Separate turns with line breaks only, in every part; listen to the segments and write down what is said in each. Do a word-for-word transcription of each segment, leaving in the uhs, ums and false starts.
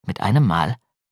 Mit einem Mal,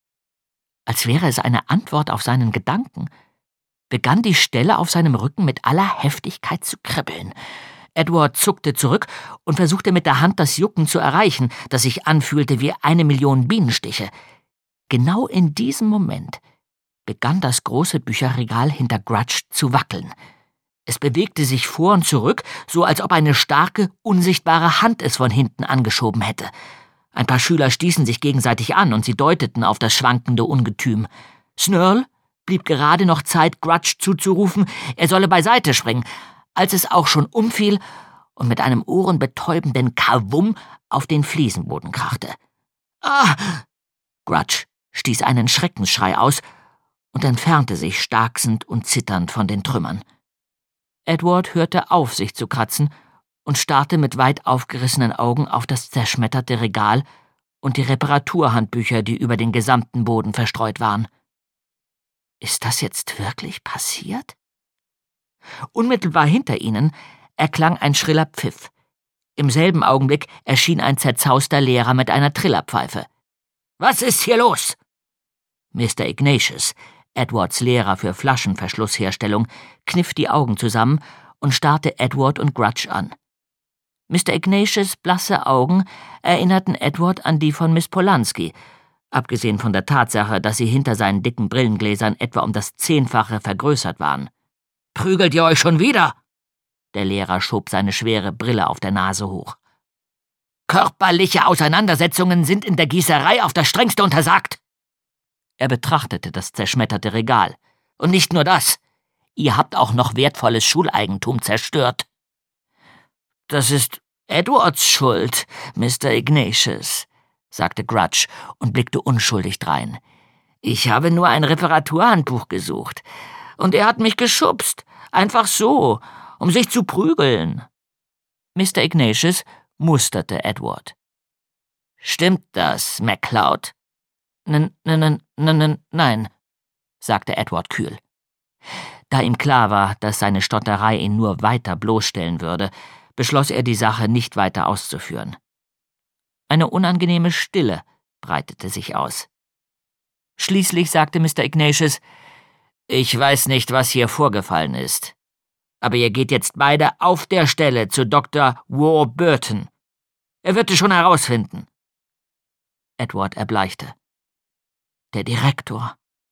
als wäre es eine Antwort auf seinen Gedanken, begann die Stelle auf seinem Rücken mit aller Heftigkeit zu kribbeln. Edward zuckte zurück und versuchte mit der Hand das Jucken zu erreichen, das sich anfühlte wie eine Million Bienenstiche. Genau in diesem Moment begann das große Bücherregal hinter Grudge zu wackeln. Es bewegte sich vor und zurück, so als ob eine starke, unsichtbare Hand es von hinten angeschoben hätte. Ein paar Schüler stießen sich gegenseitig an und sie deuteten auf das schwankende Ungetüm. Snurl blieb gerade noch Zeit, Grudge zuzurufen, er solle beiseite springen, als es auch schon umfiel und mit einem ohrenbetäubenden Kawum auf den Fliesenboden krachte. »Ah!« Grudge stieß einen Schreckensschrei aus und entfernte sich starksend und zitternd von den Trümmern. Edward hörte auf, sich zu kratzen, und starrte mit weit aufgerissenen Augen auf das zerschmetterte Regal und die Reparaturhandbücher, die über den gesamten Boden verstreut waren. Ist das jetzt wirklich passiert? Unmittelbar hinter ihnen erklang ein schriller Pfiff. Im selben Augenblick erschien ein zerzauster Lehrer mit einer Trillerpfeife. »Was ist hier los?« Mister Ignatius, Edwards Lehrer für Flaschenverschlussherstellung, kniff die Augen zusammen und starrte Edward und Grudge an. Mister Ignatius' blasse Augen erinnerten Edward an die von Miss Polanski, abgesehen von der Tatsache, dass sie hinter seinen dicken Brillengläsern etwa um das Zehnfache vergrößert waren. »Prügelt ihr euch schon wieder?« Der Lehrer schob seine schwere Brille auf der Nase hoch. »Körperliche Auseinandersetzungen sind in der Gießerei auf das Strengste untersagt!« Er betrachtete das zerschmetterte Regal. »Und nicht nur das, ihr habt auch noch wertvolles Schuleigentum zerstört.« »Das ist Edwards Schuld, Mister Ignatius«, sagte Grudge und blickte unschuldig drein. »Ich habe nur ein Reparaturhandbuch gesucht. Und er hat mich geschubst, einfach so, um sich zu prügeln.« Mister Ignatius musterte Edward. »Stimmt das, MacLeod?« »N, n, n, n, n, nein«, sagte Edward kühl. Da ihm klar war, dass seine Stotterei ihn nur weiter bloßstellen würde, beschloss er, die Sache nicht weiter auszuführen. Eine unangenehme Stille breitete sich aus. Schließlich sagte Mister Ignatius, »Ich weiß nicht, was hier vorgefallen ist, aber ihr geht jetzt beide auf der Stelle zu Doktor Warburton. Er wird es schon herausfinden.« Edward erbleichte. Der Direktor.